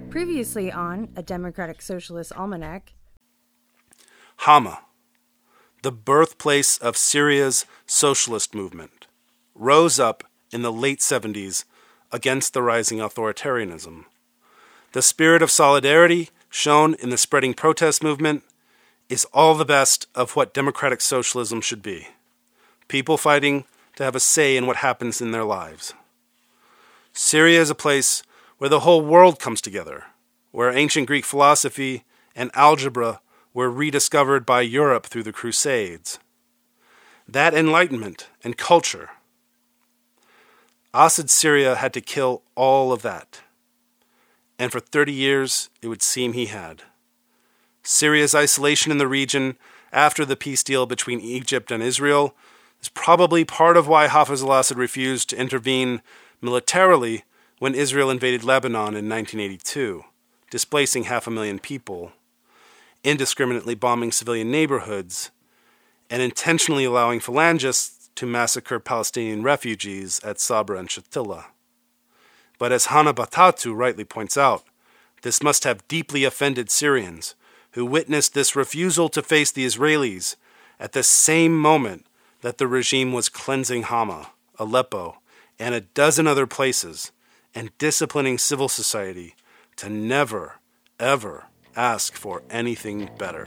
Previously on A Democratic Socialist Almanac. Hama, the birthplace of Syria's socialist movement, rose up in the late 70s against the rising authoritarianism. The spirit of solidarity shown in the spreading protest movement is all the best of what democratic socialism should be. People fighting to have a say in what happens in their lives. Syria is a place where the whole world comes together, where ancient Greek philosophy and algebra were rediscovered by Europe through the Crusades. That enlightenment and culture. Assad's Syria had to kill all of that. And for 30 years, it would seem he had. Syria's isolation in the region after the peace deal between Egypt and Israel is probably part of why Hafez al-Assad refused to intervene militarily when Israel invaded Lebanon in 1982, displacing 500,000 people, indiscriminately bombing civilian neighborhoods, and intentionally allowing phalangists to massacre Palestinian refugees at Sabra and Shatila. But as Hana Batatu rightly points out, this must have deeply offended Syrians who witnessed this refusal to face the Israelis at the same moment that the regime was cleansing Hama, Aleppo, and a dozen other places, and disciplining civil society to never, ever ask for anything better.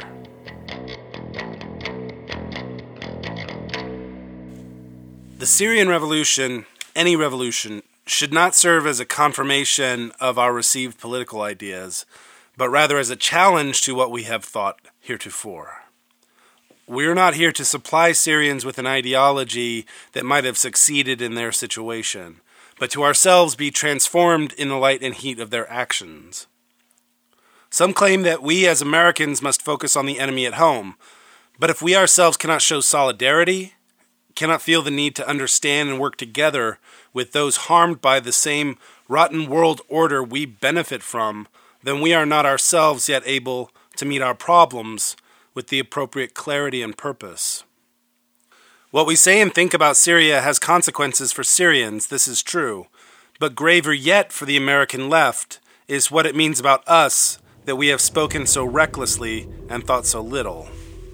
The Syrian revolution, any revolution, should not serve as a confirmation of our received political ideas, but rather as a challenge to what we have thought heretofore. We're not here to supply Syrians with an ideology that might have succeeded in their situation, but to ourselves be transformed in the light and heat of their actions. Some claim that we as Americans must focus on the enemy at home, but if we ourselves cannot show solidarity, cannot feel the need to understand and work together with those harmed by the same rotten world order we benefit from, then we are not ourselves yet able to meet our problems with the appropriate clarity and purpose. What we say and think about Syria has consequences for Syrians, this is true, but graver yet for the American left is what it means about us that we have spoken so recklessly and thought so little.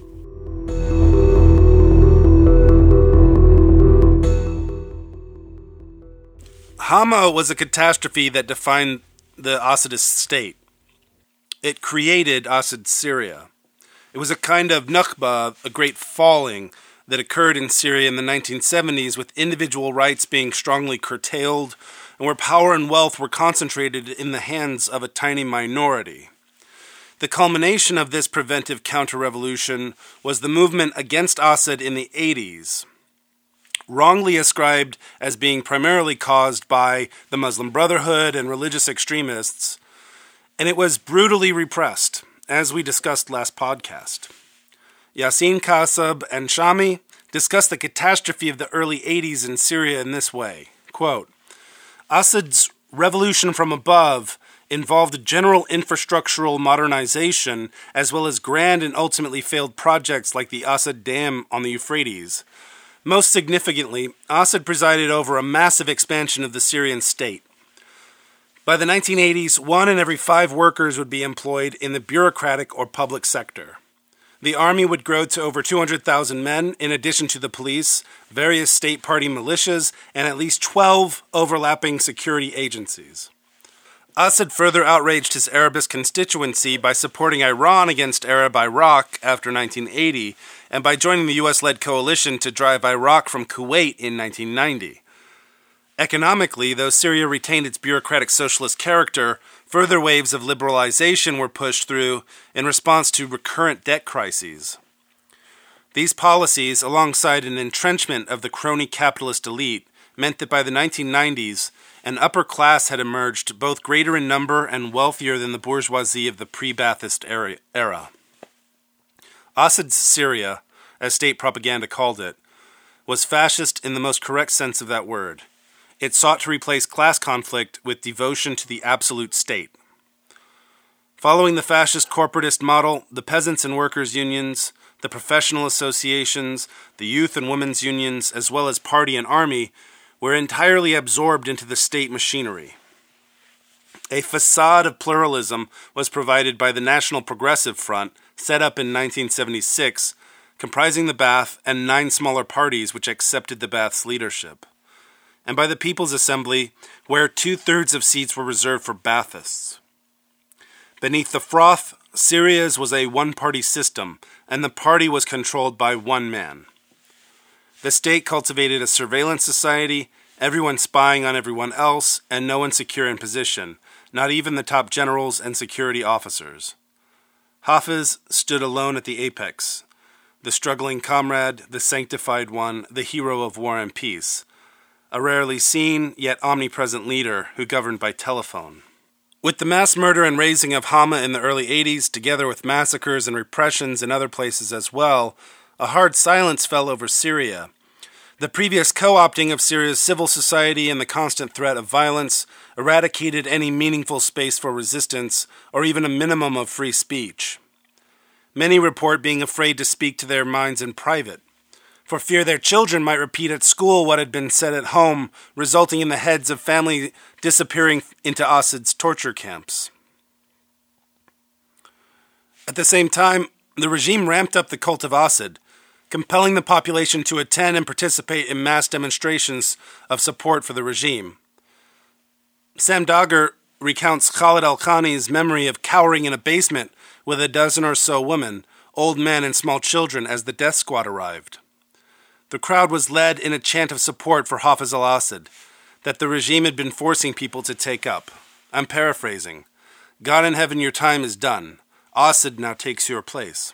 Hama was a catastrophe that defined the Assadist state. It created Assad's Syria. It was a kind of Nakba, a great falling, that occurred in Syria in the 1970s with individual rights being strongly curtailed and where power and wealth were concentrated in the hands of a tiny minority. The culmination of this preventive counter-revolution was the movement against Assad in the 80s, wrongly ascribed as being primarily caused by the Muslim Brotherhood and religious extremists, and it was brutally repressed, as we discussed last podcast. Yassin Kassab and Shami discussed the catastrophe of the early 80s in Syria in this way, quote, Assad's revolution from above involved general infrastructural modernization as well as grand and ultimately failed projects like the Assad Dam on the Euphrates. Most significantly, Assad presided over a massive expansion of the Syrian state. By the 1980s, 1 in every 5 workers would be employed in the bureaucratic or public sector. The army would grow to over 200,000 men, in addition to the police, various state party militias, and at least 12 overlapping security agencies. Assad further outraged his Arabist constituency by supporting Iran against Arab Iraq after 1980, and by joining the U.S.-led coalition to drive Iraq from Kuwait in 1990. Economically, though Syria retained its bureaucratic socialist character, further waves of liberalization were pushed through in response to recurrent debt crises. These policies, alongside an entrenchment of the crony capitalist elite, meant that by the 1990s, an upper class had emerged both greater in number and wealthier than the bourgeoisie of the pre-Ba'athist era. Assad's Syria, as state propaganda called it, was fascist in the most correct sense of that word. It sought to replace class conflict with devotion to the absolute state. Following the fascist corporatist model, the peasants and workers' unions, the professional associations, the youth and women's unions, as well as party and army, were entirely absorbed into the state machinery. A facade of pluralism was provided by the National Progressive Front, set up in 1976, comprising the Ba'ath and 9 smaller parties which accepted the Ba'ath's leadership, and by the People's Assembly, where 2/3 of seats were reserved for Ba'athists. Beneath the froth, Syria's was a one-party system, and the party was controlled by one man. The state cultivated a surveillance society, everyone spying on everyone else, and no one secure in position, not even the top generals and security officers. Hafiz stood alone at the apex, the struggling comrade, the sanctified one, the hero of war and peace, a rarely seen yet omnipresent leader who governed by telephone. With the mass murder and razing of Hama in the early 80s, together with massacres and repressions in other places as well, a hard silence fell over Syria. The previous co-opting of Syria's civil society and the constant threat of violence eradicated any meaningful space for resistance or even a minimum of free speech. Many report being afraid to speak to their minds in private, for fear their children might repeat at school what had been said at home, resulting in the heads of family disappearing into Assad's torture camps. At the same time, the regime ramped up the cult of Assad, compelling the population to attend and participate in mass demonstrations of support for the regime. Sam Dagher recounts Khalid al-Khani's memory of cowering in a basement with a dozen or so women, old men and small children as the death squad arrived. The crowd was led in a chant of support for Hafiz al-Assad, that the regime had been forcing people to take up. I'm paraphrasing. God in heaven, your time is done. Assad now takes your place.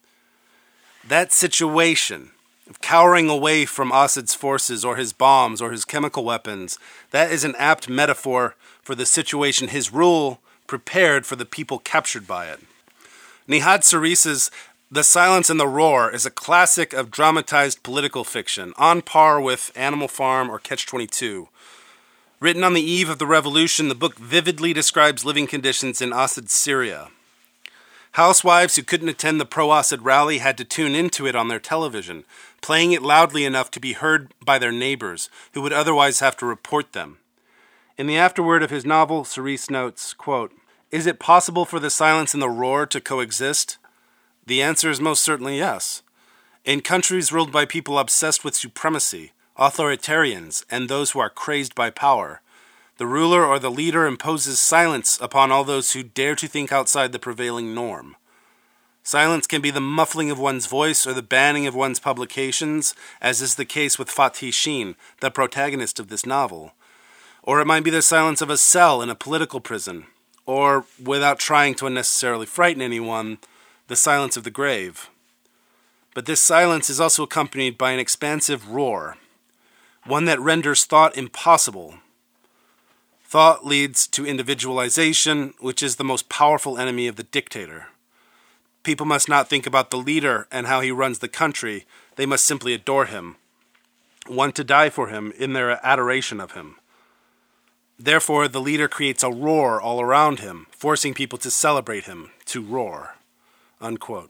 That situation of cowering away from Assad's forces or his bombs or his chemical weapons, that is an apt metaphor for the situation his rule prepared for the people captured by it. Nihad Saris's The Silence and the Roar is a classic of dramatized political fiction, on par with Animal Farm or Catch-22. Written on the eve of the revolution, the book vividly describes living conditions in Assad's Syria. Housewives who couldn't attend the pro-Assad rally had to tune into it on their television, playing it loudly enough to be heard by their neighbors, who would otherwise have to report them. In the afterword of his novel, Saris notes, quote, "Is it possible for the silence and the roar to coexist? The answer is most certainly yes. In countries ruled by people obsessed with supremacy, authoritarians, and those who are crazed by power, the ruler or the leader imposes silence upon all those who dare to think outside the prevailing norm. Silence can be the muffling of one's voice or the banning of one's publications, as is the case with Fatih Sheen, the protagonist of this novel. Or it might be the silence of a cell in a political prison, or, without trying to unnecessarily frighten anyone, the silence of the grave. But this silence is also accompanied by an expansive roar, one that renders thought impossible. Thought leads to individualization, which is the most powerful enemy of the dictator. People must not think about the leader and how he runs the country. They must simply adore him, want to die for him in their adoration of him. Therefore, the leader creates a roar all around him, forcing people to celebrate him, to roar." Unquote.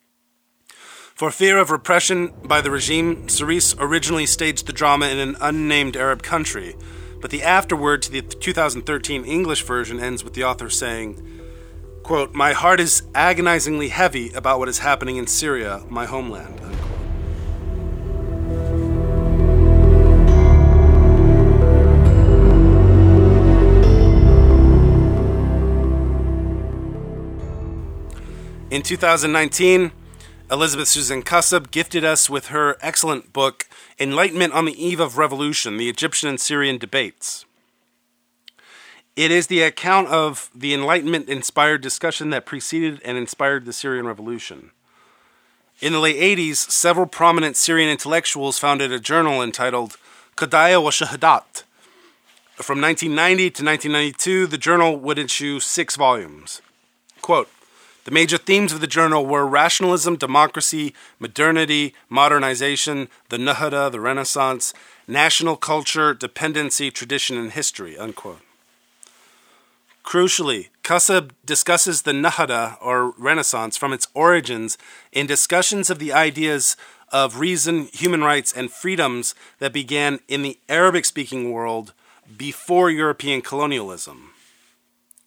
For fear of repression by the regime, Saris originally staged the drama in an unnamed Arab country, but the afterword to the 2013 English version ends with the author saying, quote, "My heart is agonizingly heavy about what is happening in Syria, my homeland." Unquote. In 2019, Elizabeth Susan Kassab gifted us with her excellent book, Enlightenment on the Eve of Revolution, the Egyptian and Syrian Debates. It is the account of the Enlightenment-inspired discussion that preceded and inspired the Syrian Revolution. In the late 80s, several prominent Syrian intellectuals founded a journal entitled Qadaya wa Shahadat. From 1990 to 1992, the journal would issue 6 volumes. Quote, "The major themes of the journal were rationalism, democracy, modernity, modernization, the Nahda, the Renaissance, national culture, dependency, tradition, and history." Unquote. Crucially, Kassab discusses the Nahda, or Renaissance, from its origins in discussions of the ideas of reason, human rights, and freedoms that began in the Arabic-speaking world before European colonialism.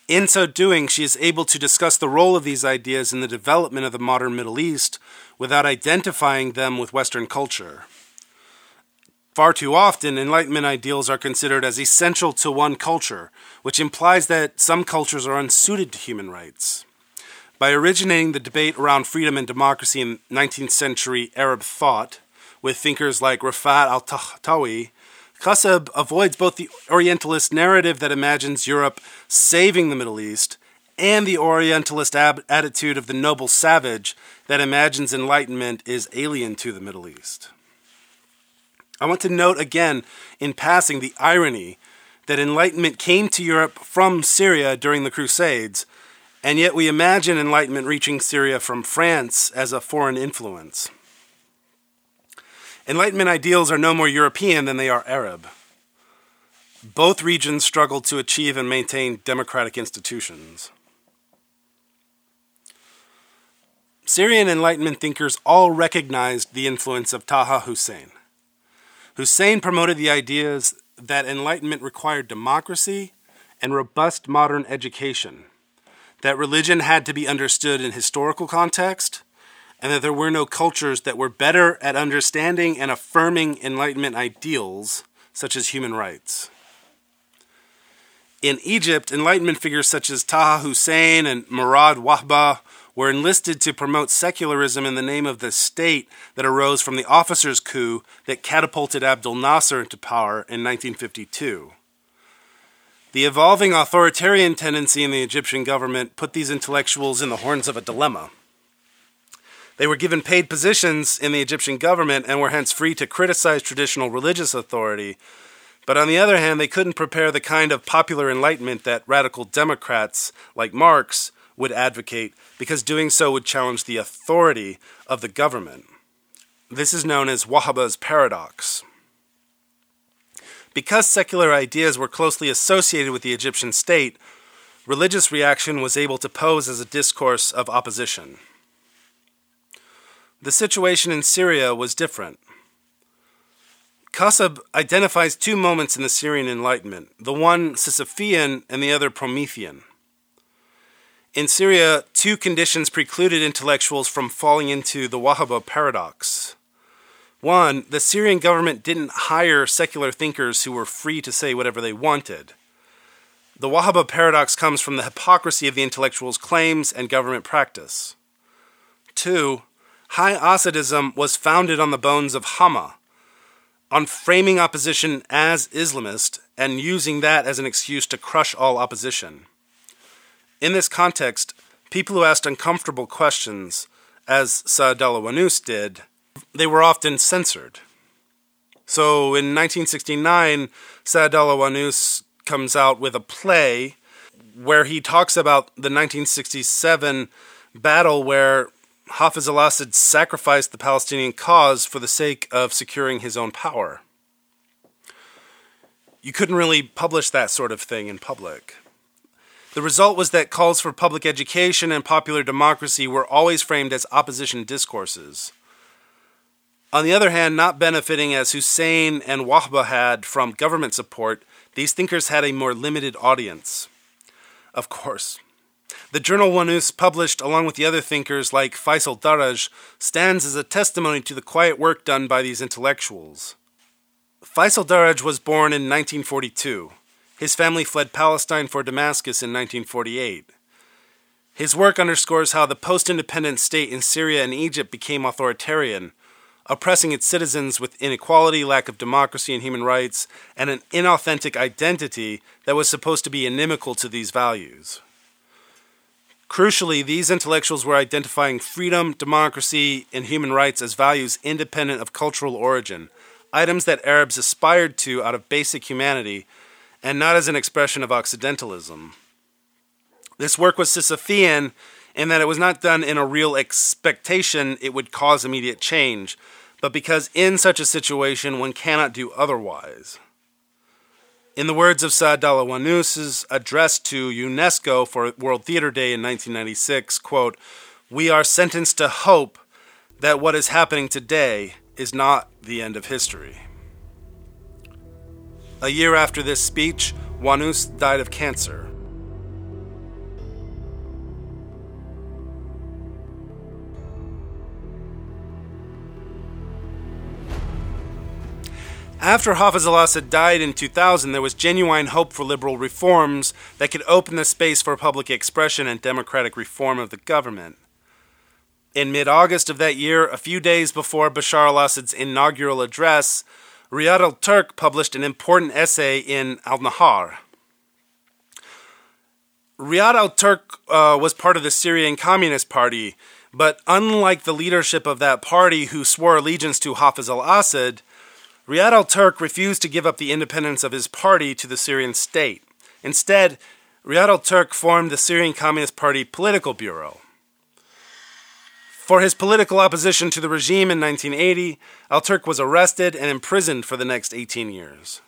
In so doing, she is able to discuss the role of these ideas in the development of the modern Middle East without identifying them with Western culture. Far too often, Enlightenment ideals are considered as essential to one culture, which implies that some cultures are unsuited to human rights. By originating the debate around freedom and democracy in 19th century Arab thought, with thinkers like Rafat al-Tahtawi, Qasab avoids both the Orientalist narrative that imagines Europe saving the Middle East and the Orientalist attitude of the noble savage that imagines Enlightenment is alien to the Middle East. I want to note again, in passing, the irony that Enlightenment came to Europe from Syria during the Crusades, and yet we imagine Enlightenment reaching Syria from France as a foreign influence. Enlightenment ideals are no more European than they are Arab. Both regions struggled to achieve and maintain democratic institutions. Syrian Enlightenment thinkers all recognized the influence of Taha Hussein. Hussein promoted the ideas that Enlightenment required democracy and robust modern education, that religion had to be understood in historical context, and that there were no cultures that were better at understanding and affirming Enlightenment ideals, such as human rights. In Egypt, Enlightenment figures such as Taha Hussein and Murad Wahba were enlisted to promote secularism in the name of the state that arose from the officers' coup that catapulted Abdel Nasser into power in 1952. The evolving authoritarian tendency in the Egyptian government put these intellectuals in the horns of a dilemma. They were given paid positions in the Egyptian government and were hence free to criticize traditional religious authority, but on the other hand, they couldn't prepare the kind of popular enlightenment that radical Democrats like Marx would advocate, because doing so would challenge the authority of the government. This is known as Wahba's paradox. Because secular ideas were closely associated with the Egyptian state, religious reaction was able to pose as a discourse of opposition. The situation in Syria was different. Qasab identifies two moments in the Syrian Enlightenment, the one Sisyphean and the other Promethean. In Syria, two conditions precluded intellectuals from falling into the Wahba paradox. One, the Syrian government didn't hire secular thinkers who were free to say whatever they wanted. The Wahba paradox comes from the hypocrisy of the intellectuals' claims and government practice. Two, High Assadism was founded on the bones of Hama, on framing opposition as Islamist and using that as an excuse to crush all opposition. In this context, people who asked uncomfortable questions, as Saad al-Wanus did, they were often censored. So in 1969, Saad al-Wanus comes out with a play where he talks about the 1967 battle where Hafez al-Assad sacrificed the Palestinian cause for the sake of securing his own power. You couldn't really publish that sort of thing in public. The result was that calls for public education and popular democracy were always framed as opposition discourses. On the other hand, not benefiting as Hussein and Wahba had from government support, these thinkers had a more limited audience. Of course, the journal Wanus published along with the other thinkers like Faisal Daraj stands as a testimony to the quiet work done by these intellectuals. Faisal Daraj was born in 1942. His family fled Palestine for Damascus in 1948. His work underscores how the post-independent state in Syria and Egypt became authoritarian, oppressing its citizens with inequality, lack of democracy and human rights, and an inauthentic identity that was supposed to be inimical to these values. Crucially, these intellectuals were identifying freedom, democracy, and human rights as values independent of cultural origin, items that Arabs aspired to out of basic humanity, and not as an expression of Occidentalism. This work was Sisyphean in that it was not done in a real expectation it would cause immediate change, but because in such a situation one cannot do otherwise. In the words of Saad al-Wanus's address to UNESCO for World Theater Day in 1996, quote, "We are sentenced to hope that what is happening today is not the end of history." A year after this speech, Wanus died of cancer. After Hafez al-Assad died in 2000, there was genuine hope for liberal reforms that could open the space for public expression and democratic reform of the government. In mid-August of that year, a few days before Bashar al-Assad's inaugural address, Riyad al-Turk published an important essay in Al-Nahar. Riyad al-Turk was part of the Syrian Communist Party, but unlike the leadership of that party who swore allegiance to Hafez al-Assad, Riyad al-Turk refused to give up the independence of his party to the Syrian state. Instead, Riyad al-Turk formed the Syrian Communist Party Political Bureau. For his political opposition to the regime in 1980, al-Turk was arrested and imprisoned for the next 18 years.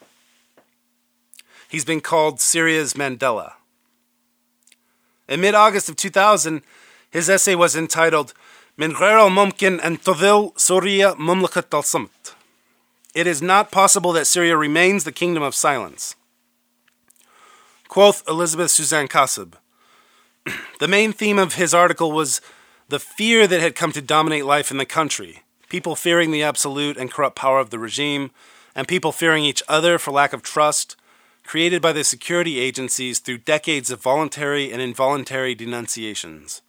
He's been called Syria's Mandela. In mid-August of 2000, his essay was entitled "Min غير الممكن أن تظل سوريا مملكة الصمت." It is not possible that Syria remains the kingdom of silence. Quoth Elizabeth Suzanne Kassab. The main theme of his article was the fear that had come to dominate life in the country, people fearing the absolute and corrupt power of the regime, and people fearing each other for lack of trust, created by the security agencies through decades of voluntary and involuntary denunciations.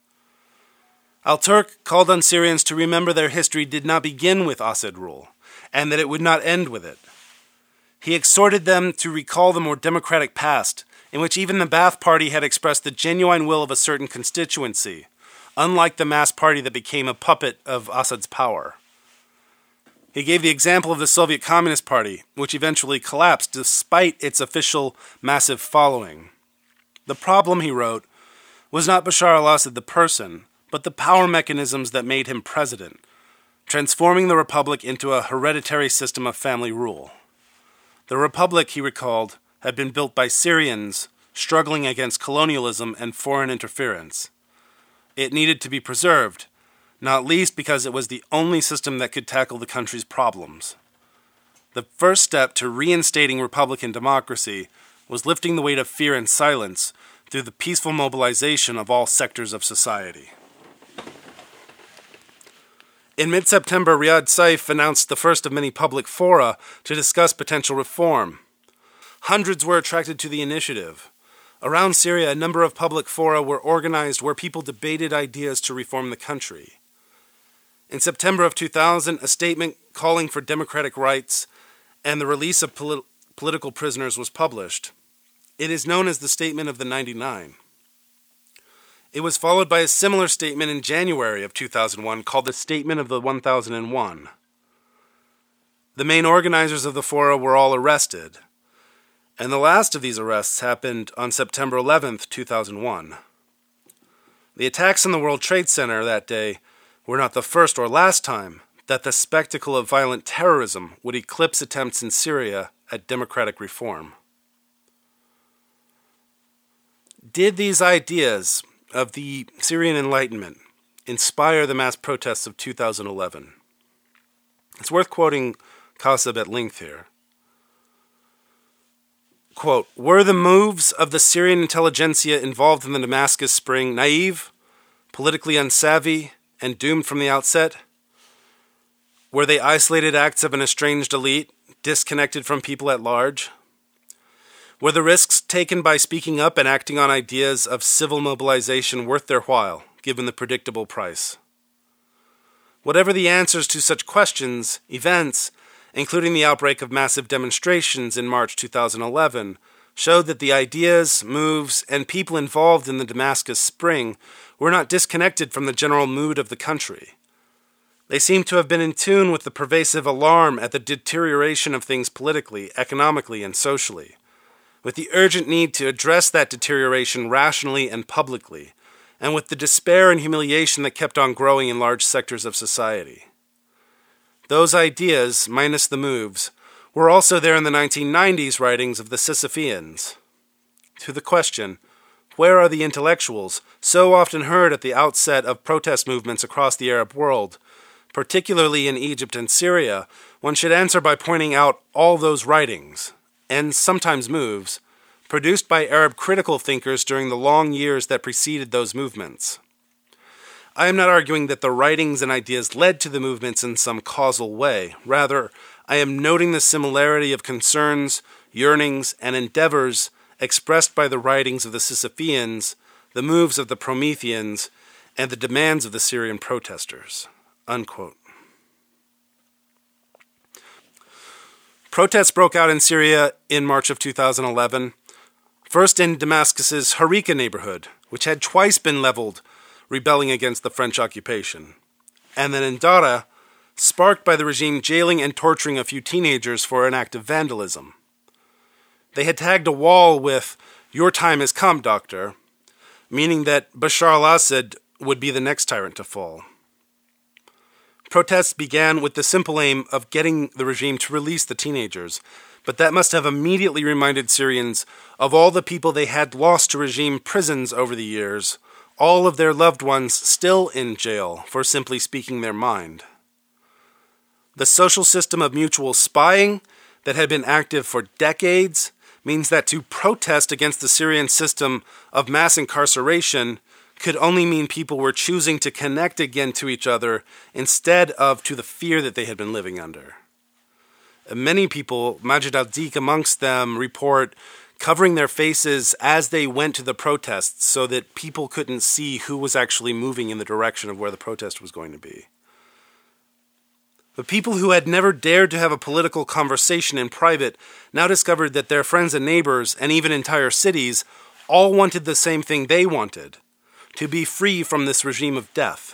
Al-Turk called on Syrians to remember their history did not begin with Assad rule, and that it would not end with it. He exhorted them to recall the more democratic past, in which even the Ba'ath Party had expressed the genuine will of a certain constituency, unlike the mass party that became a puppet of Assad's power. He gave the example of the Soviet Communist Party, which eventually collapsed despite its official massive following. The problem, he wrote, was not Bashar al-Assad the person, but the power mechanisms that made him president, transforming the republic into a hereditary system of family rule. The republic, he recalled, had been built by Syrians struggling against colonialism and foreign interference. It needed to be preserved, not least because it was the only system that could tackle the country's problems. The first step to reinstating Republican democracy was lifting the weight of fear and silence through the peaceful mobilization of all sectors of society. In mid-September, Riyad Saif announced the first of many public fora to discuss potential reform. Hundreds were attracted to the initiative. Around Syria, a number of public fora were organized where people debated ideas to reform the country. In September of 2000, a statement calling for democratic rights and the release of political prisoners was published. It is known as the Statement of the 99. It was followed by a similar statement in January of 2001 called the Statement of the 1001. The main organizers of the fora were all arrested, and the last of these arrests happened on September 11th, 2001. The attacks on the World Trade Center that day were not the first or last time that the spectacle of violent terrorism would eclipse attempts in Syria at democratic reform. Did these ideas of the Syrian Enlightenment inspire the mass protests of 2011? It's worth quoting Kassab at length here. Quote, "Were the moves of the Syrian intelligentsia involved in the Damascus Spring naive, politically unsavvy, and doomed from the outset? Were they isolated acts of an estranged elite, disconnected from people at large? Were the risks taken by speaking up and acting on ideas of civil mobilization worth their while, given the predictable price? Whatever the answers to such questions, events, including the outbreak of massive demonstrations in March 2011, showed that the ideas, moves, and people involved in the Damascus Spring were not disconnected from the general mood of the country. They seemed to have been in tune with the pervasive alarm at the deterioration of things politically, economically, and socially, with the urgent need to address that deterioration rationally and publicly, and with the despair and humiliation that kept on growing in large sectors of society. Those ideas, minus the moves, were also there in the 1990s writings of the Sisypheans. To the question, where are the intellectuals, so often heard at the outset of protest movements across the Arab world, particularly in Egypt and Syria, one should answer by pointing out all those writings, and sometimes moves, produced by Arab critical thinkers during the long years that preceded those movements. I am not arguing that the writings and ideas led to the movements in some causal way. Rather, I am noting the similarity of concerns, yearnings, and endeavors expressed by the writings of the Sisypheans, the moves of the Prometheans, and the demands of the Syrian protesters." Unquote. Protests broke out in Syria in March of 2011, first in Damascus's Harika neighborhood, which had twice been leveled, rebelling against the French occupation, and then in Dara, sparked by the regime jailing and torturing a few teenagers for an act of vandalism. They had tagged a wall with, "Your time has come, doctor," meaning that Bashar al-Assad would be the next tyrant to fall. Protests began with the simple aim of getting the regime to release the teenagers, but that must have immediately reminded Syrians of all the people they had lost to regime prisons over the years, all of their loved ones still in jail for simply speaking their mind. The social system of mutual spying that had been active for decades means that to protest against the Syrian system of mass incarceration could only mean people were choosing to connect again to each other instead of to the fear that they had been living under. Many people, Majid al-Dik amongst them, report covering their faces as they went to the protests so that people couldn't see who was actually moving in the direction of where the protest was going to be. But people who had never dared to have a political conversation in private now discovered that their friends and neighbors, and even entire cities, all wanted the same thing they wanted: to be free from this regime of death.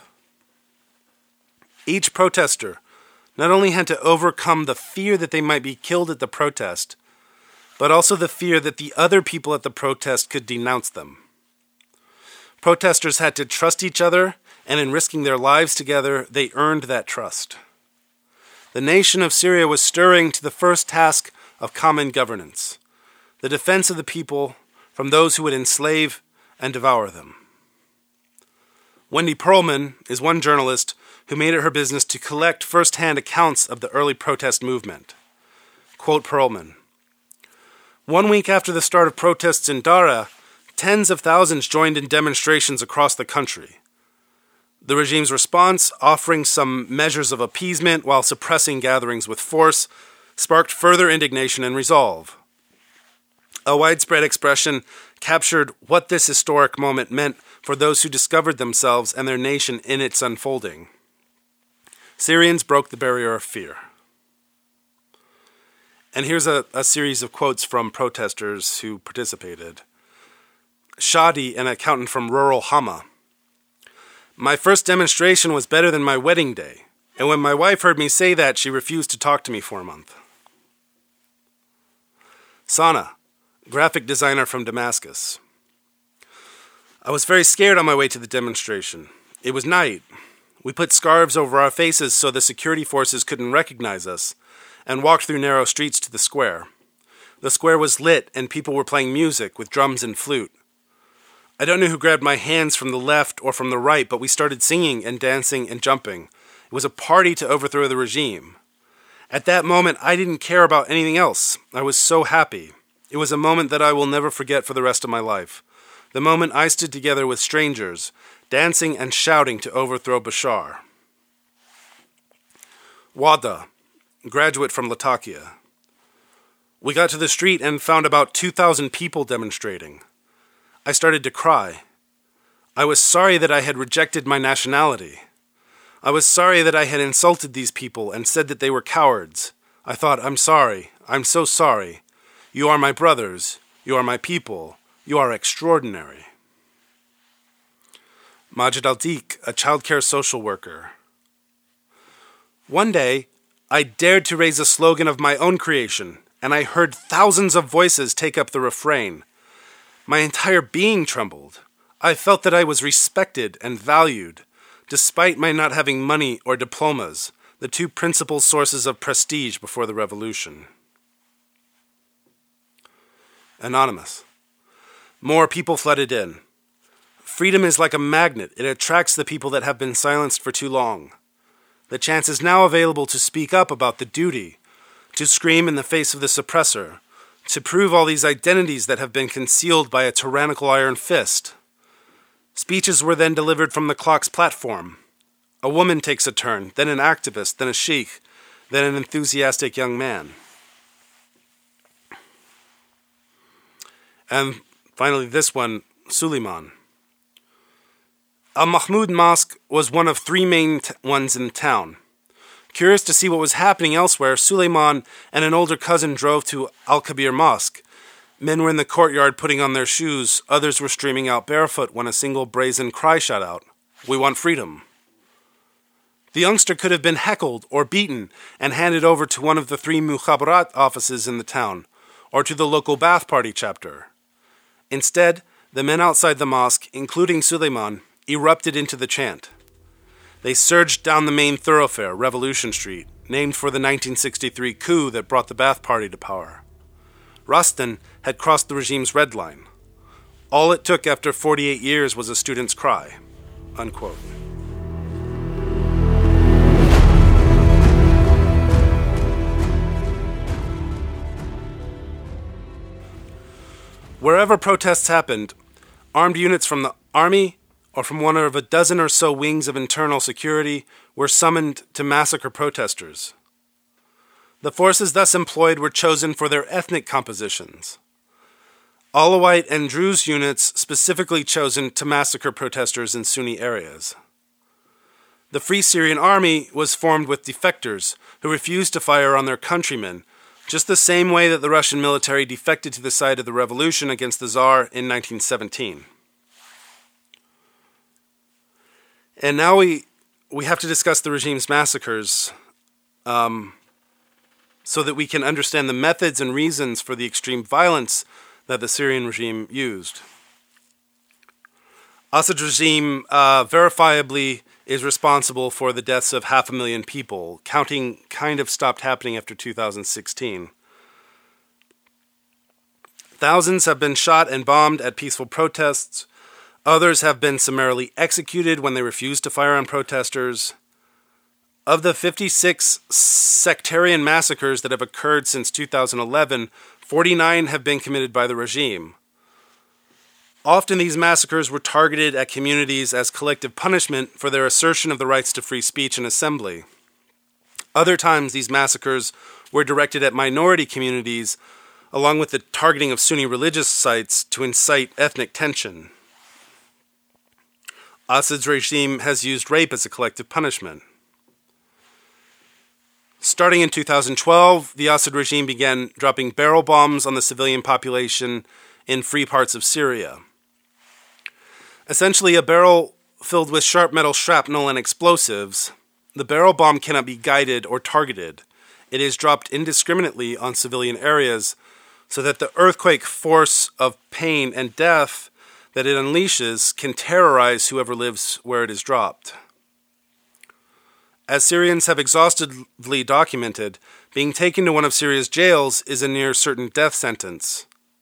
Each protester not only had to overcome the fear that they might be killed at the protest, but also the fear that the other people at the protest could denounce them. Protesters had to trust each other, and in risking their lives together, they earned that trust. The nation of Syria was stirring to the first task of common governance, the defense of the people from those who would enslave and devour them. Wendy Pearlman is one journalist who made it her business to collect first-hand accounts of the early protest movement. Quote Pearlman, "1 week after the start of protests in Dara, tens of thousands joined in demonstrations across the country. The regime's response, offering some measures of appeasement while suppressing gatherings with force, sparked further indignation and resolve. A widespread expression captured what this historic moment meant for those who discovered themselves and their nation in its unfolding. Syrians broke the barrier of fear." And here's a series of quotes from protesters who participated. Shadi, an accountant from rural Hama. "My first demonstration was better than my wedding day, and when my wife heard me say that, she refused to talk to me for a month." Sana, graphic designer from Damascus. "I was very scared on my way to the demonstration. It was night. We put scarves over our faces so the security forces couldn't recognize us, and walked through narrow streets to the square. The square was lit, and people were playing music with drums and flute. I don't know who grabbed my hands from the left or from the right, but we started singing and dancing and jumping. It was a party to overthrow the regime. At that moment, I didn't care about anything else. I was so happy. It was a moment that I will never forget for the rest of my life. The moment I stood together with strangers, dancing and shouting to overthrow Bashar." Wada, graduate from Latakia. "We got to the street and found about 2,000 people demonstrating. I started to cry. I was sorry that I had rejected my nationality. I was sorry that I had insulted these people and said that they were cowards. I thought, I'm sorry. I'm so sorry. You are my brothers. You are my people. You are extraordinary." Majid al-Dik, a childcare social worker. "One day, I dared to raise a slogan of my own creation, and I heard thousands of voices take up the refrain. My entire being trembled. I felt that I was respected and valued, despite my not having money or diplomas, the two principal sources of prestige before the revolution." Anonymous. "More people flooded in. Freedom is like a magnet. It attracts the people that have been silenced for too long. The chance is now available to speak up about the duty, to scream in the face of the suppressor, to prove all these identities that have been concealed by a tyrannical iron fist. Speeches were then delivered from the clock's platform. A woman takes a turn, then an activist, then a sheikh. than an enthusiastic young man. And finally, this one, Suleiman. Al-Mahmoud Mosque was one of three main ones in town. Curious to see what was happening elsewhere, Suleiman and an older cousin drove to Al-Kabir Mosque. Men were in the courtyard putting on their shoes. Others were streaming out barefoot when a single brazen cry shot out. "We want freedom." The youngster could have been heckled or beaten and handed over to one of the 3 Mukhabarat offices in the town, or to the local Ba'ath Party chapter. Instead, the men outside the mosque, including Suleiman, erupted into the chant. They surged down the main thoroughfare, Revolution Street, named for the 1963 coup that brought the Ba'ath Party to power. Rustin had crossed the regime's red line. All it took after 48 years was a student's cry. Unquote. Wherever protests happened, armed units from the army or from one of a dozen or so wings of internal security were summoned to massacre protesters. The forces thus employed were chosen for their ethnic compositions. Alawite and Druze units specifically chosen to massacre protesters in Sunni areas. The Free Syrian Army was formed with defectors who refused to fire on their countrymen, just the same way that the Russian military defected to the side of the revolution against the Tsar in 1917. And now we have to discuss the regime's massacres so that we can understand the methods and reasons for the extreme violence that the Syrian regime used. Assad's regime verifiably is responsible for the deaths of 500,000 people. Counting kind of stopped happening after 2016. Thousands have been shot and bombed at peaceful protests. Others have been summarily executed when they refused to fire on protesters. Of the 56 sectarian massacres that have occurred since 2011, 49 have been committed by the regime. Often these massacres were targeted at communities as collective punishment for their assertion of the rights to free speech and assembly. Other times these massacres were directed at minority communities, along with the targeting of Sunni religious sites to incite ethnic tension. Assad's regime has used rape as a collective punishment. Starting in 2012, the Assad regime began dropping barrel bombs on the civilian population in free parts of Syria. Essentially, a barrel filled with sharp metal shrapnel and explosives, the barrel bomb cannot be guided or targeted. It is dropped indiscriminately on civilian areas so that the earthquake force of pain and death that it unleashes can terrorize whoever lives where it is dropped. As Syrians have exhaustively documented, being taken to one of Syria's jails is a near certain death sentence.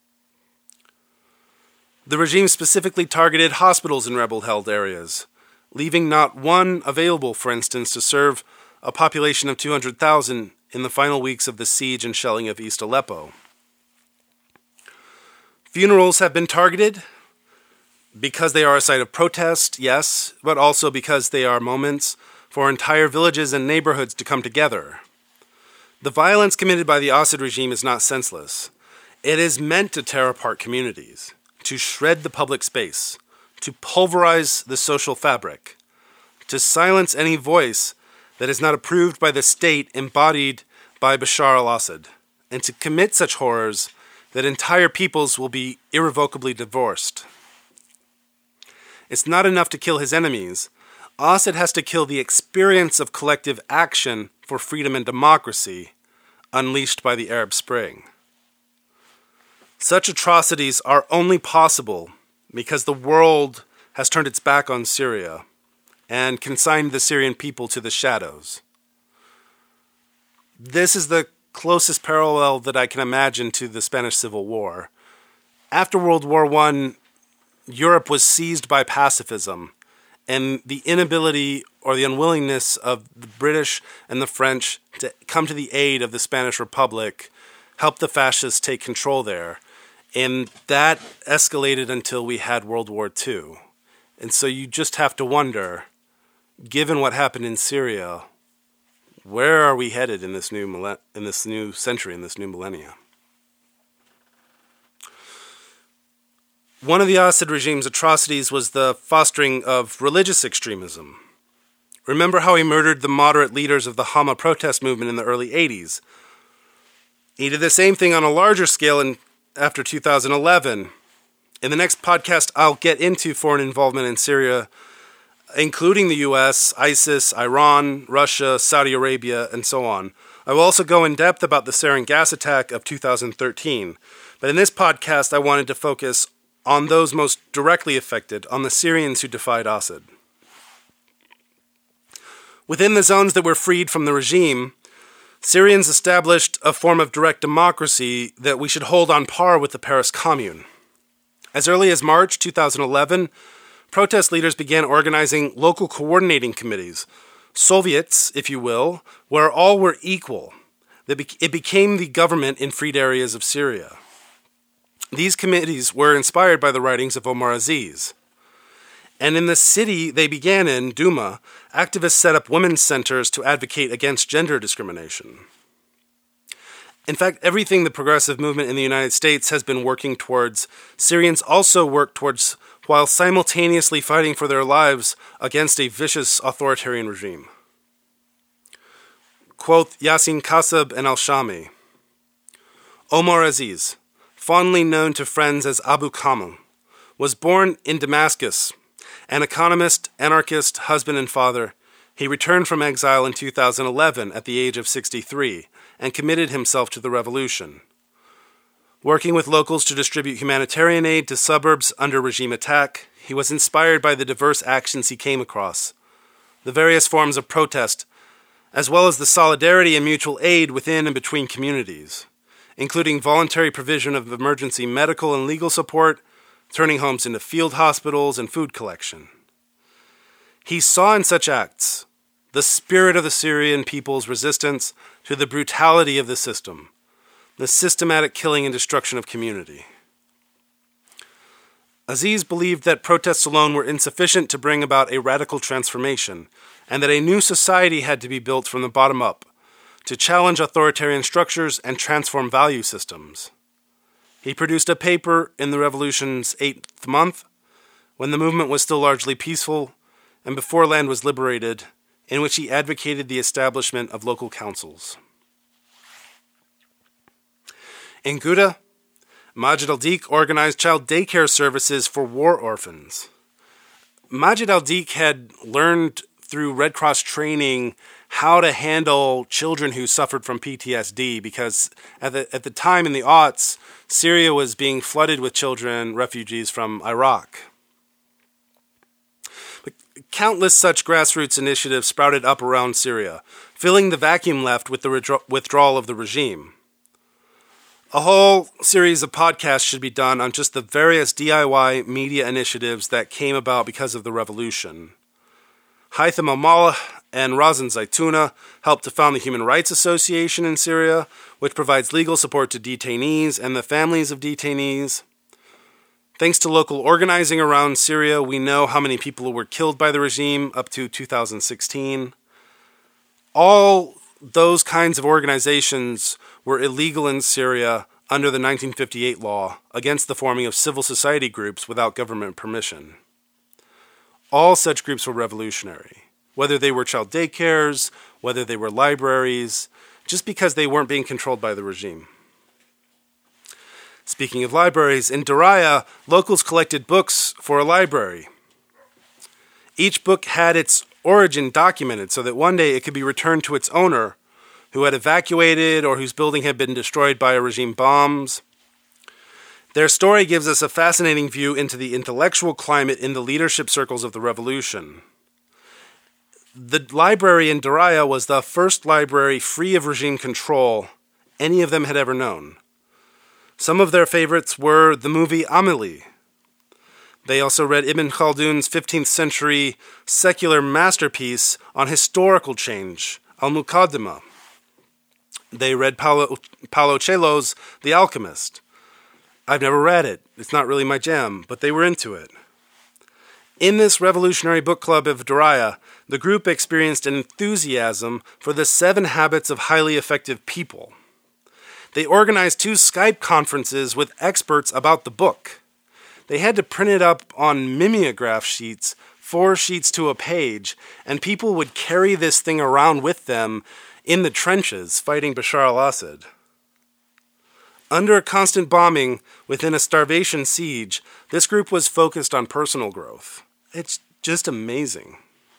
The regime specifically targeted hospitals in rebel-held areas, leaving not one available, for instance, to serve a population of 200,000 in the final weeks of the siege and shelling of East Aleppo. Funerals have been targeted because they are a site of protest, yes, but also because they are moments for entire villages and neighborhoods to come together. The violence committed by the Assad regime is not senseless. It is meant to tear apart communities, to shred the public space, to pulverize the social fabric, to silence any voice that is not approved by the state embodied by Bashar al-Assad, and to commit such horrors that entire peoples will be irrevocably divorced. It's not enough to kill his enemies. Assad has to kill the experience of collective action for freedom and democracy unleashed by the Arab Spring. Such atrocities are only possible because the world has turned its back on Syria and consigned the Syrian people to the shadows. This is the closest parallel that I can imagine to the Spanish Civil War. After World War I, Europe was seized by pacifism, and the inability or the unwillingness of the British and the French to come to the aid of the Spanish Republic helped the fascists take control there. And that escalated until we had World War II. And so you just have to wonder, given what happened in Syria, Where are we headed in this new century, in this new millennia? One of the Assad regime's atrocities was the fostering of religious extremism. Remember how he murdered the moderate leaders of the Hama protest movement in the early 80s. He did the same thing on a larger scale after 2011. In the next podcast, I'll get into foreign involvement in Syria, including the US, ISIS, Iran, Russia, Saudi Arabia, and so on. I will also go in depth about the sarin gas attack of 2013. But in this podcast, I wanted to focus on those most directly affected, on the Syrians who defied Assad. Within the zones that were freed from the regime, Syrians established a form of direct democracy that we should hold on par with the Paris Commune. As early as March 2011, protest leaders began organizing local coordinating committees, Soviets, if you will, where all were equal. It became the government in freed areas of Syria. These committees were inspired by the writings of Omar Aziz. And in the city they began in, Duma, activists set up women's centers to advocate against gender discrimination. In fact, everything the progressive movement in the United States has been working towards, Syrians also work towards while simultaneously fighting for their lives against a vicious authoritarian regime. Quote Yassin Kassab and al-Shami. Omar Aziz, fondly known to friends as Abu Kamel, was born in Damascus. An economist, anarchist, husband, and father, he returned from exile in 2011 at the age of 63 and committed himself to the revolution. Working with locals to distribute humanitarian aid to suburbs under regime attack, he was inspired by the diverse actions he came across, the various forms of protest, as well as the solidarity and mutual aid within and between communities, including voluntary provision of emergency medical and legal support, turning homes into field hospitals, and food collection. He saw in such acts the spirit of the Syrian people's resistance to the brutality of the system, the systematic killing and destruction of community. Aziz believed that protests alone were insufficient to bring about a radical transformation, and that a new society had to be built from the bottom up, to challenge authoritarian structures and transform value systems. He produced a paper in the revolution's 8th month, when the movement was still largely peaceful and before land was liberated, in which he advocated the establishment of local councils. In Ghouta, Majid al-Dik organized child daycare services for war orphans. Majid al-Dik had learned through Red Cross training how to handle children who suffered from PTSD, because at the time in the aughts, Syria was being flooded with children, refugees from Iraq. But countless such grassroots initiatives sprouted up around Syria, filling the vacuum left with the withdrawal of the regime. A whole series of podcasts should be done on just the various DIY media initiatives that came about because of the revolution. Haitham al-Maleh and Razan Zaitouna helped to found the Human Rights Association in Syria, which provides legal support to detainees and the families of detainees. Thanks to local organizing around Syria, we know how many people were killed by the regime up to 2016. All those kinds of organizations were illegal in Syria under the 1958 law against the forming of civil society groups without government permission. All such groups were revolutionary, whether they were child daycares, whether they were libraries, just because they weren't being controlled by the regime. Speaking of libraries, in Daraya, locals collected books for a library. Each book had its origin documented so that one day it could be returned to its owner, who had evacuated or whose building had been destroyed by regime bombs. Their story gives us a fascinating view into the intellectual climate in the leadership circles of the revolution. The library in Daraya was the first library free of regime control any of them had ever known. Some of their favorites were the movie Amélie. They also read Ibn Khaldun's 15th century secular masterpiece on historical change, Al-Muqaddimah. They read Paulo Coelho's The Alchemist. I've never read it. It's not really my jam, but they were into it. In this revolutionary book club of Daraya, the group experienced an enthusiasm for the 7 Habits of Highly Effective People. They organized 2 Skype conferences with experts about the book. They had to print it up on mimeograph sheets, 4 sheets to a page, and people would carry this thing around with them in the trenches fighting Bashar al-Assad. Under constant bombing within a starvation siege, this group was focused on personal growth. It's just amazing.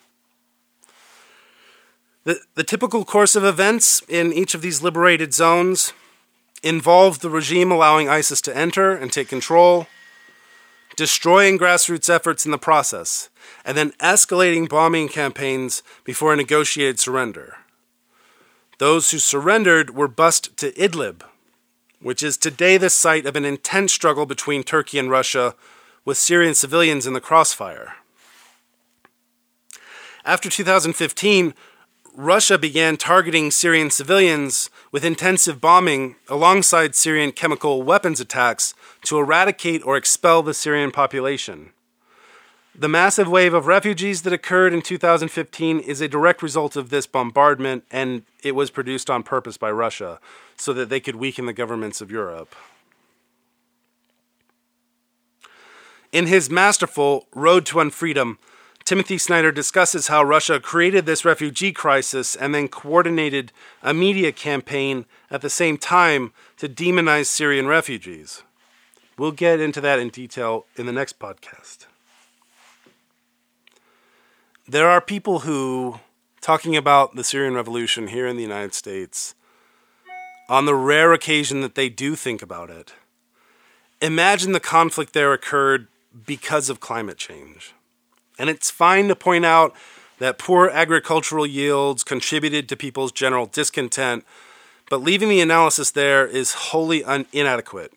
The typical course of events in each of these liberated zones involved the regime allowing ISIS to enter and take control, destroying grassroots efforts in the process, and then escalating bombing campaigns before a negotiated surrender. Those who surrendered were bused to Idlib, which is today the site of an intense struggle between Turkey and Russia, with Syrian civilians in the crossfire. After 2015, Russia began targeting Syrian civilians with intensive bombing alongside Syrian chemical weapons attacks to eradicate or expel the Syrian population. The massive wave of refugees that occurred in 2015 is a direct result of this bombardment, and it was produced on purpose by Russia so that they could weaken the governments of Europe. In his masterful Road to Unfreedom, Timothy Snyder discusses how Russia created this refugee crisis and then coordinated a media campaign at the same time to demonize Syrian refugees. We'll get into that in detail in the next podcast. There are people who, talking about the Syrian Revolution here in the United States, on the rare occasion that they do think about it, imagine the conflict there occurred because of climate change. And it's fine to point out that poor agricultural yields contributed to people's general discontent, but leaving the analysis there is wholly inadequate.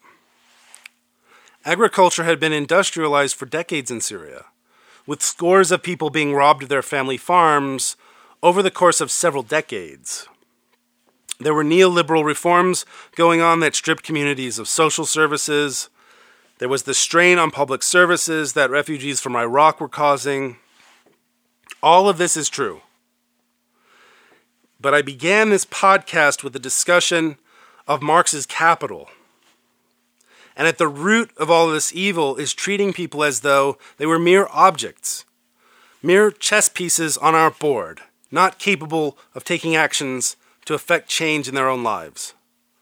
Agriculture had been industrialized for decades in Syria, with scores of people being robbed of their family farms over the course of several decades. There were neoliberal reforms going on that stripped communities of social services. There was the strain on public services that refugees from Iraq were causing. All of this is true. But I began this podcast with a discussion of Marx's Capital. And at the root of all of this evil is treating people as though they were mere objects, mere chess pieces on our board, not capable of taking actions to affect change in their own lives.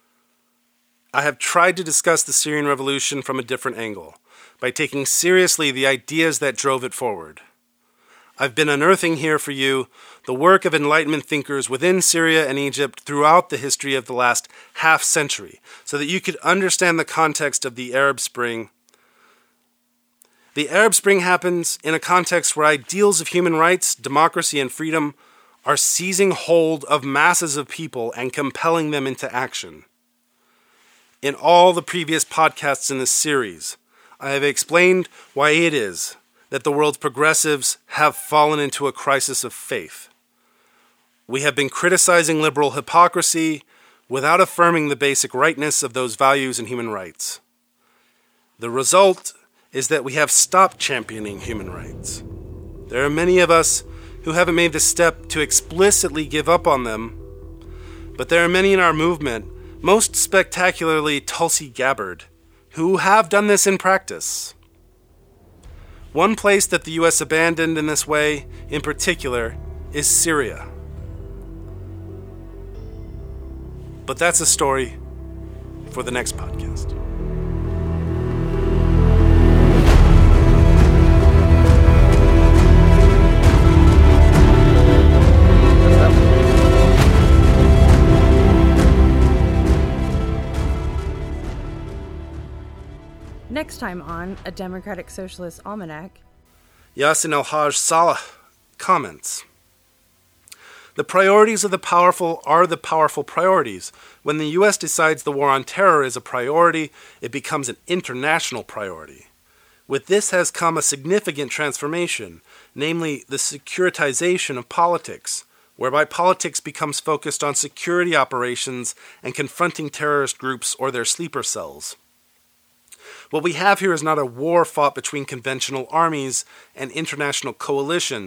I have tried to discuss the Syrian Revolution from a different angle, by taking seriously the ideas that drove it forward. I've been unearthing here for you the work of Enlightenment thinkers within Syria and Egypt throughout the history of the last half century, so that you could understand the context of the Arab Spring. The Arab Spring happens in a context where ideals of human rights, democracy, and freedom are seizing hold of masses of people and compelling them into action. In all the previous podcasts in this series, I have explained why it is that the world's progressives have fallen into a crisis of faith. We have been criticizing liberal hypocrisy without affirming the basic rightness of those values and human rights. The result is that we have stopped championing human rights. There are many of us who haven't made the step to explicitly give up on them, but there are many in our movement, most spectacularly Tulsi Gabbard, who have done this in practice. One place that the U.S. abandoned in this way, in particular, is Syria. But that's a story for the next podcast. Next time on A Democratic Socialist Almanac, Yassin El-Haj Salah comments, "The priorities of the powerful are the powerful priorities. When the U.S. decides the war on terror is a priority, it becomes an international priority. With this has come a significant transformation, namely the securitization of politics, whereby politics becomes focused on security operations and confronting terrorist groups or their sleeper cells. What we have here is not a war fought between conventional armies and international coalitions,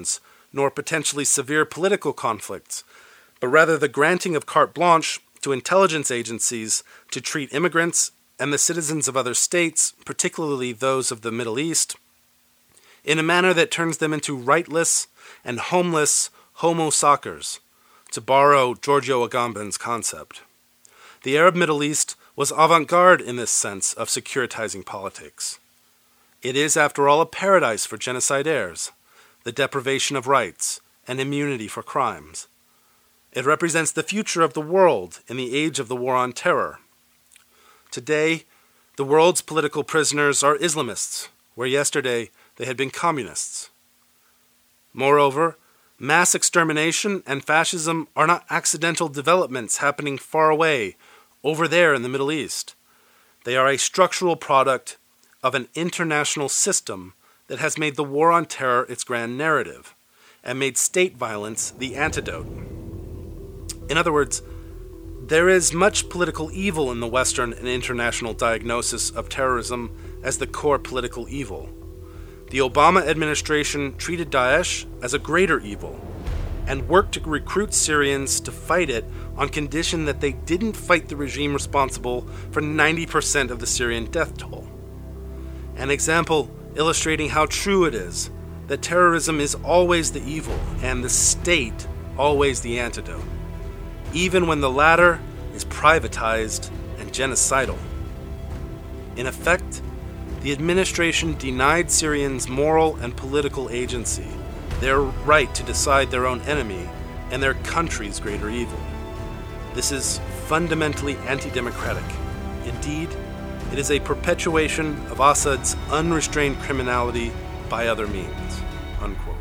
nor potentially severe political conflicts, but rather the granting of carte blanche to intelligence agencies to treat immigrants and the citizens of other states, particularly those of the Middle East, in a manner that turns them into rightless and homeless homo sackers, to borrow Giorgio Agamben's concept. The Arab Middle East was avant-garde in this sense of securitizing politics. It is, after all, a paradise for genocidaires, the deprivation of rights, and immunity for crimes. It represents the future of the world in the age of the war on terror. Today, the world's political prisoners are Islamists, where yesterday they had been communists. Moreover, mass extermination and fascism are not accidental developments happening far away, over there in the Middle East. They are a structural product of an international system that has made the war on terror its grand narrative, and made state violence the antidote. In other words, there is much political evil in the Western and international diagnosis of terrorism as the core political evil. The Obama administration treated Daesh as a greater evil, and worked to recruit Syrians to fight it on condition that they didn't fight the regime responsible for 90% of the Syrian death toll. An example illustrating how true it is that terrorism is always the evil and the state always the antidote, even when the latter is privatized and genocidal. In effect, the administration denied Syrians moral and political agency, their right to decide their own enemy and their country's greater evil. This is fundamentally anti-democratic. Indeed, it is a perpetuation of Assad's unrestrained criminality by other means." Unquote.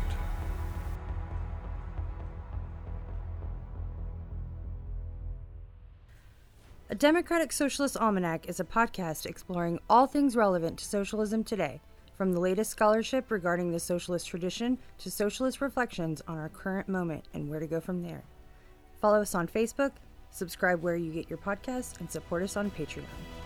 A Democratic Socialist Almanac is a podcast exploring all things relevant to socialism today, from the latest scholarship regarding the socialist tradition to socialist reflections on our current moment and where to go from there. Follow us on Facebook, subscribe where you get your podcasts, and support us on Patreon.